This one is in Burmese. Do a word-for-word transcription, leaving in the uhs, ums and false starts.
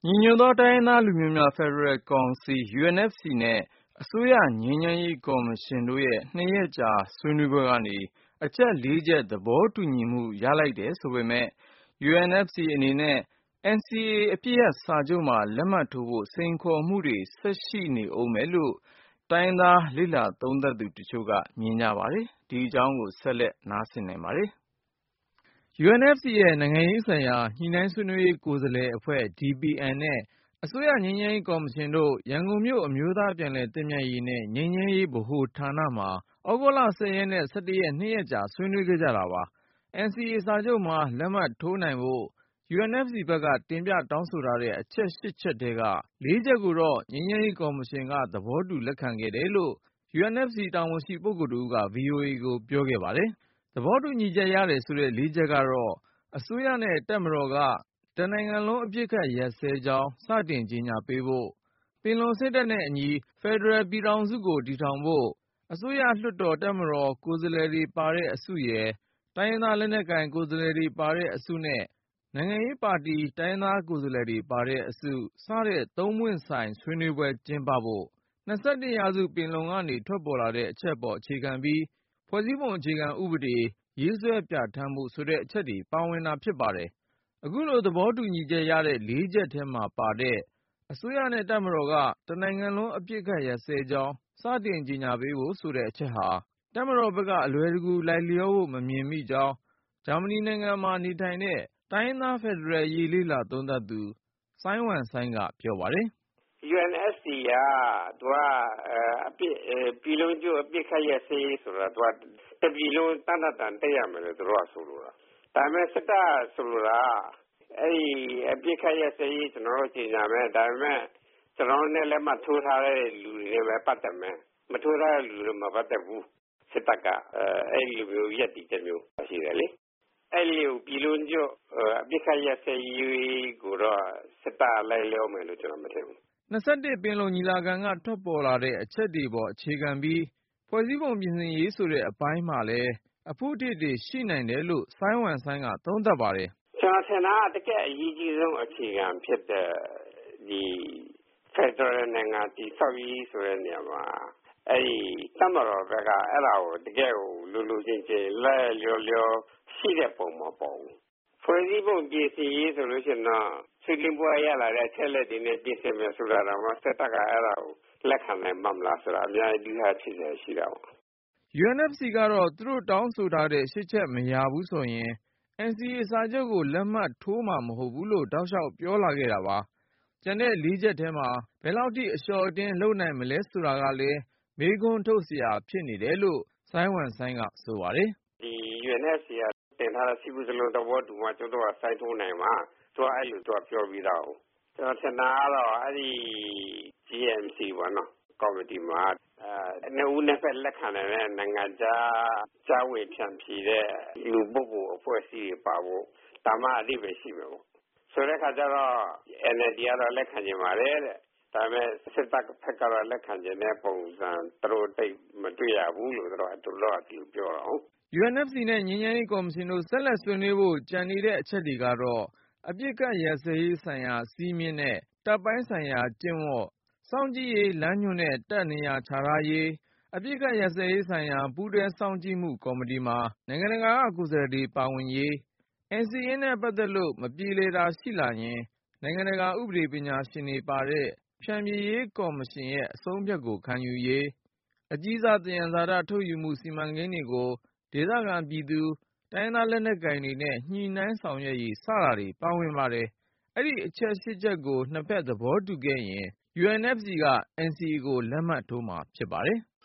ညီညွတ်သောတိုင်းရင်းသားလူမျိုးများဖက်ဒရယ်ကောင်စီ ယူအန်အက်ဖ်စီ နဲ့အစိုးရငြိမ်းချမ်းရေးကော်မရှင်တို့ရဲ့နှစ်ရက်ကြာဆွေးနွေးပွဲကနေ အချက် လေးချက်သဘောတူညီမှုရလိုက်တယ်ဆိုပေမယ့် ယူအန်အက်ဖ်စီ အနေနဲ့ အန်စီအေ အပစ်ရပ်စာချုပ်မှာလက်မှတ်ထိုးဖို့စိန်ခေါ်မှုတွေဆက်ရှိနေဦးမယ်လို့ တိုင်းရင်းသားလေ့လာသုံးသပ်သူတချို့ကမြင်ကြပါတယ်။ ဒီအကြောင်းကိုဆက်လက်နားဆင်နိုင်ပါတယ်။ ယူအန်အက်ဖ်စီ ရဲ့နိုင်ငံရေးဆိုင်ရာညှိနှိုင်းဆွေးနွေးရေးကိုယ်စားလှယ်အဖွဲ့ ဒီပီအမ် နဲ့အစိုးရငြိမ်းချမ်းရေးကော်မရှင်တို့ ရန်ကုန်မြို့ အမျိုးသားပြန်လည်သင့်မြတ်ရေးနဲ့ငြိမ်းချမ်းရေးဗဟိုဌာနမှာ သြဂုတ်လ ၁၀ ရက်နဲ့ ၁၁ ရက် နှစ်ရက်ကြာဆွေးနွေးခဲ့ကြတာပါ။ အန်စီအေ စာချုပ်မှာလက်မှတ်ထိုးနိုင်ဖို့ ယူအန်အက်ဖ်စီ ဘက်ကတင်ပြတောင်းဆိုထားတဲ့အချက် ၈ ချက်ထဲက လေးချက်ကိုတော့ ငြိမ်းချမ်းရေးကော်မရှင်က သဘောတူလက်ခံခဲ့တယ်လို့ ယူအန်အက်ဖ်စီ တာဝန်ရှိပုဂ္ဂိုလ်တဦးက ဗွီအိုအေကိုပြောခဲ့ပါတယ်။ သဘောတူညီချက်ရတယ်ဆိုတဲ့ လေးချက်ကတော့ အစိုးရနဲ့တပ်မတော်က တနိုင်ငံလုံးအပစ်အခတ်ရပ်စဲကြောင်း စတင်ကြေညာပေးဖို့၊ ပင်လုံစိတ်ဓါတ်နဲ့အညီ ဖက်ဒရယ်ပြည်ထောင်စုကိုတည်ထောင်ဖို့ အစိုးရ၊ လွှတ်တော်၊ တပ်မတော်ကိုယ်စားလှယ်တွေပါတဲ့အစုရယ်၊ တိုင်းရင်းသားလက်နက်ကိုင်ကိုယ်စားလှယ်တွေပါတဲ့အစုနဲ့ နိုင်ငံရေးပါတီ တိုင်းရင်းသားကိုယ်စားလှယ်တွေပါတဲ့အစု စတဲ့သုံးပွင့်ဆိုင်ဆွေးနွေးပွဲကျင်းပဖို့၊ ၂၁ ရာစုပင်လုံကနေထွက်ပေါ်လာတဲ့အချက်ပေါ်အခြေခံပြီး ဖွဲ့စည်းပုံအခြေခံဥပဒေရေးဆွဲပြဌာန်းဖို့ ဆိုတဲ့အချက်တွေပါဝင်တာဖြစ်ပါတယ်။ အခုလိုသဘောတူညီချက်ရတဲ့ လေးချက်ထဲမှာပါတဲ့ အစိုးရနဲ့တပ်မတော်က တနိုင်ငံလုံးအပစ်အခတ်ရပ်စဲကြောင်း စတင်ကြေညာပေးဖို့ဆိုတဲ့အချက်ဟာ တပ်မတော်ဘက်က အလွယ်တကူလိုက်လျောဖို့မမြင်မိကြောင်း ဂျာမနီနိုင်ငံမှာနေထိုင်တဲ့ တိုင်းရင်းသားဖက်ဒရယ်အရေးလေ့လာသုံးသပ်သူ စိုင်းဝမ်စိုင်းကပြောပါတယ်။ ယူအန်အက်ဖ်စီ က သူကအပစ်ပြည်လုံးကျွတ်အပစ်အခတ်ရပ်စဲရေးဆိုတာသူကတပြည်လုံးတန်းတတန်တက်ရမယ်လို့သူတို့ကဆိုလိုတာ။ ဒါပေမဲ့စစ်တပ်ကဆိုလိုတာက အဲဒီအပစ်အခတ်ရပ်စဲရေးကျွန်တော်တို့ကြေညာမယ်။ ဒါပေမဲ့ကျွန်တော်တို့နဲ့လက်မှတ်ထိုးထားတဲ့လူတွေနဲ့ပဲပတ်သက်မယ်။ မထိုးထားတဲ့လူတွေနဲ့မပတ်သက်ဘူး။ စစ်တပ်ကအဲဒီလိုမျိုးရပ်တည်ချက်မျိုးရှိတယ်လေ။ အဲဒီလိုပြည်လုံးကျွတ်အပစ်အခတ်ရပ်စဲရေးကိုတော့စစ်တပ်ကလိုက်လျောမယ်လို့ကျွန်တော်မထင်ဘူး။၂၁ ပင်လုံညီလာခံကထွက်ပေါ်လာတဲ့အချက်တွေပေါ်အခြေခံပြီး ဖွဲ့စည်းပုံပြင်ဆင်ရေးဆိုတဲ့အပိုင်းမှာလည်း အဖုအထစ်တွေရှိနိုင်တယ်လို့ စိုင်းဝမ်စိုင်းကသုံးသပ်ပါတယ်။ “ကျွန်တော်ထင်တာကတကယ့်အရေးကြီးဆုံးအခြေခံဖြစ်တဲ့ဒီဖက်ဒရယ်နိုင်ငံတည်ဆောက်ရေးဆိုတဲ့နေရာမှာအဲဒီတပ်မတော်ဘက်ကအဲဒါကိုတကယ့်ကိုလိုလိုချင်ချင်လက်လက်လျောလျောရှိတဲ့ပုံမပေါ်ဘူး။ ဖွဲ့စည်းပုံပြင်ဆင်ရေးဆိုလို့ရှိရင်တော့ဆွေးနွေးပွဲရလာတဲ့အချက်အလက်တွေနဲ့ပြင်ဆင်မယ်ဆိုတာတောင်မှစစ်တပ်ကအဲဒါကိုလက်ခံနိုင်ပါ့မလားဆိုတာအများကြီးဒုက္ခဖြစ်စရာရှိတာပေါ့။ ” ယူအန်အက်ဖ်စီကတော့ သူတို့တောင်းဆိုထားတဲ့ ရှစ်ချက်မရဘူးဆိုရင် အန်စီအေ စာချုပ်ကိုလက်မှတ်ထိုးမှာမဟုတ်ဘူးလို့ တောက်လျှောက်ပြောလာခဲ့တာပါ။ ကျန်တဲ့ လေးချက်ထဲမှာ ဘယ်လောက်ထိအလျှော့အတင်းလုပ်နိုင်မလဲဆိုတာကလည်း မေးခွန်းထုတ်စရာဖြစ်နေတယ်လို့ စိုင်းဝမ်စိုင်းကဆိုပါတယ်။ “ဒီ ယူအန်အက်ဖ်စီ ကတင်ထားတဲ့ နှစ်ခုစလုံးသဘောတူမှကျုပ်တို့က စိုင်းထိုးနိုင်မှာ။ သူကအဲလိုသူကပြောပြီးသားကို။ ကျွန်တော်ထင်တာကတော့အဲဒီ ဂျီအမ်စီ ပေါ့နော်ကော်မတီမှာအဲနှစ်ဦးနှစ်ဖက်လက်ခံနိုင်တဲ့နိုင်ငံခြားကြားဝင်ဖြန့်ဖြေတဲ့လူပုဂ္ဂိုလ်အဖွဲ့အစည်းတွေပါဖို့ဒါမှအဓိပ္ပါယ်ရှိမယ်ပေါ့။ ဆိုတဲ့အခါကျတော့ အန်အယ်လ်ဒီကတော့လက်ခံချင်ပါတယ်တဲ့။ ဒါပေမဲ့စစ်တပ်ဘက်ကတော့လက်ခံချင်တဲ့ပုံစံသူတို့သိပ်မတွေ့ရဘူးလို့သူတို့ကဒီလိုပြောတာကိုး။ ” ယူအန်အက်ဖ်စီ နဲ့ငြိမ်းချမ်းရေးကော်မရှင်တို့ဆက်လက်ဆွေးနွေးဖို့ကျန်နေတဲ့အချက်တွေကတော့ အပစ်အခတ်ရပ်စဲရေးဆိုင်ရာစည်းမျဉ်းနဲ့တပ်ပိုင်းဆိုင်ရာကျင့်ဝတ်၊ စောင့်ကြည့်ရေးလမ်းညွှန်နဲ့တပ်နေရာချထားရေး၊ အပစ်အခတ်ရပ်စဲရေးဆိုင်ရာပူးတွဲစောင့်ကြည့်မှုကော်မတီမှာ နိုင်ငံတကာကကိုယ်စားလှယ်တွေပါဝင်ရေး၊ အန်စီအေနဲ့ပတ်သက်လို့မပြေလည်တာရှိလာရင် နိုင်ငံတကာဥပဒေပညာရှင်တွေပါတဲ့ ဖြန်ဖြေရေးကော်မရှင်ရဲ့အဆုံးအဖြတ်ကိုခံယူရေး၊ အကြီးစားသယံဇာတထုတ်ယူမှုစီမံကိန်းတွေကို ဒေသခံပြည်သူ၊ တိုင်းရင်းသားလက်နက်ကိုင်တွေနဲ့ညှိနှိုင်းဆောင်ရွက်ရေး စတာတွေပါဝင်ပါတယ်။ အဲဒီအချက် ရှစ်ချက်ကိုနှစ်ဖက်သဘောတူခဲ့ရင် ယူအန်အက်ဖ်စီ က အန်စီအေ ကိုလက်မှတ်ထိုးမှာဖြစ်ပါတယ်